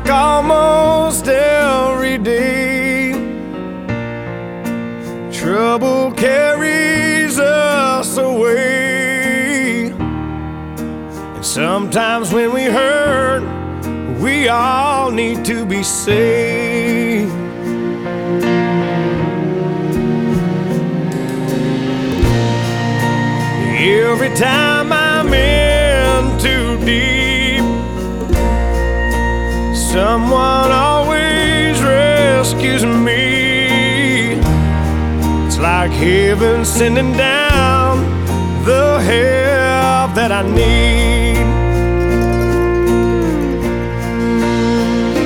like almost every day. Trouble carries us away, and sometimes when we hurt, we all need to be saved. Every time I'm in too deep, someone always rescues me. It's like heaven sending down the help that I need.